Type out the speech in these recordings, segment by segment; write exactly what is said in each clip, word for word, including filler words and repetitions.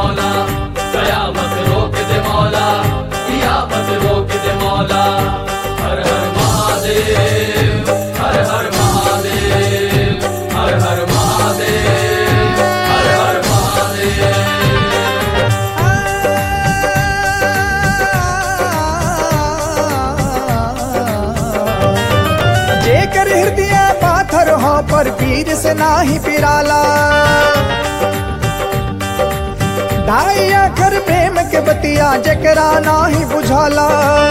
मौला, कयामत रोक दे मौला, कियामत रोक दे मौला। हर हर महादेव, हर हर महादेव, हर हर महादेव, हर हर महादेव। जेकर हृदय पाथर हो पर पीर से नाही पिराला, ढाई आखर प्रेम के बतिया जकरा नाही बुझाला।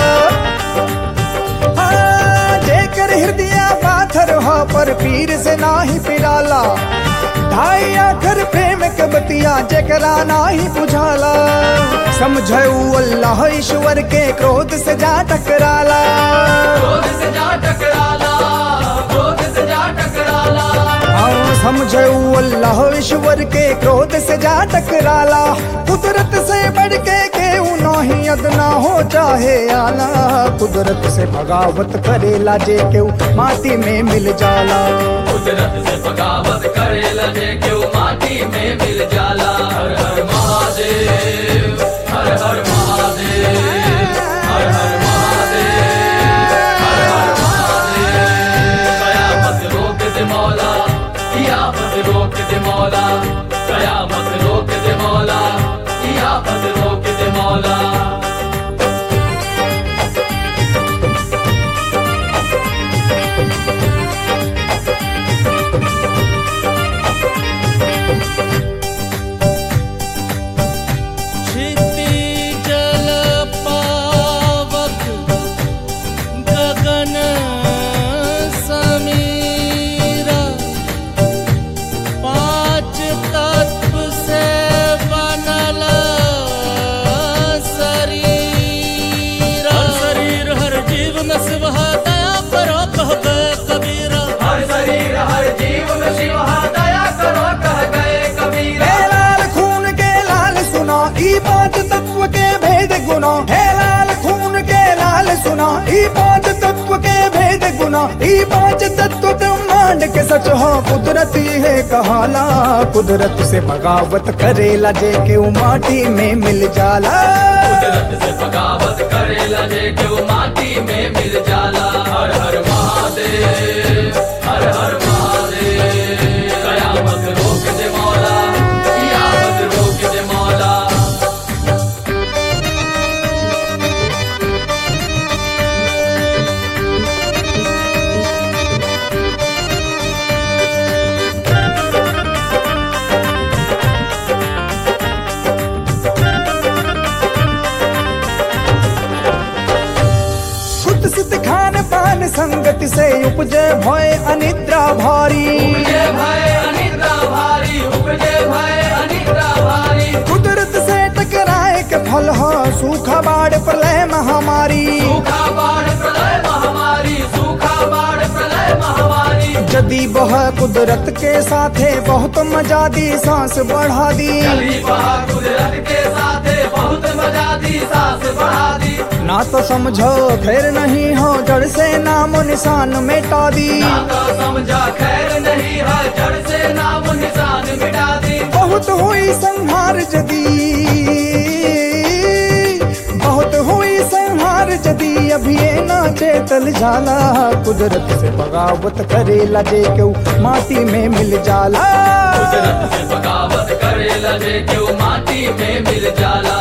हाँ, जेकर हृदय पाथर हो पर पीर से नाही पिराला, ढाई आखर प्रेम के बतिया जकरा नाही बुझाला। समझऊ अल्लाह ईश्वर के क्रोध से जा टकराला, क्रोध से जा टकराला, क्रोध से जा टकराला। हाँ, समझऊ अल्लाह ईश्वर के क्रोध से जा टकराला। कुदरत से बढ़ के केहू नहीं अदना हो चाहे आला, कुदरत से बगावत करेला जे केहू माटी में मिल जाला। कुदरत से बगावत करेला जे केहू माटी में मिल जाला। हर हर महादेव, हर हर महादेव, हर हर महादेव, हर हर महादेव। कयामत रोक दे मौला, कियामत रोक दे मौला, कयामत रोक दे मौला, कियामत रोक दे मौला। तत्व के भेद गुना है लाल खून के लाल सुना, ई पांच तत्व के भेद गुना, ई पांच तत्व ब्रह्मांड के सच हो। कुदरती है कहाला, कुदरत से बगावत करेला जे के माटी में मिल जाला। कुदरत से बगावत करेला जे के माटी में मिल जाला। हर हर महादेव, हर हर महादेव। कयामत रोक दे मौला, कियामत रोक दे मौला। संगत से उपजे भय अनिद्रा भारी, उपजे भय अनिद्रा भारी, उपजे भय अनिद्रा भारी। कुदरत से टकराए के फल हो सूखा बाढ़ प्रलय महामारी, सूखा बाढ़ प्रलय महामारी, सूखा बाढ़ प्रलय महामारी। जदी बह कुदरत के साथे बहुत मजा दी सांस बढ़ा दी, जदी बह कुदरत के साथे बहुत मजा दी सांस बढ़ा दी। ना तो समझो खैर नहीं हो जड़ से नामो निशान मिटा दी, ना तो समझा खैर नहीं है जड़ से नामो निशान मिटा दी। बहुत हुई संहार जदी, बहुत हुई संहार जदी, अभी ये ना चेतल जाला। कुदरत से बगावत करेला जे क्यों माटी में मिल जाला। कुदरत से बगावत करेला जे क्यों माटी में मिल जाला।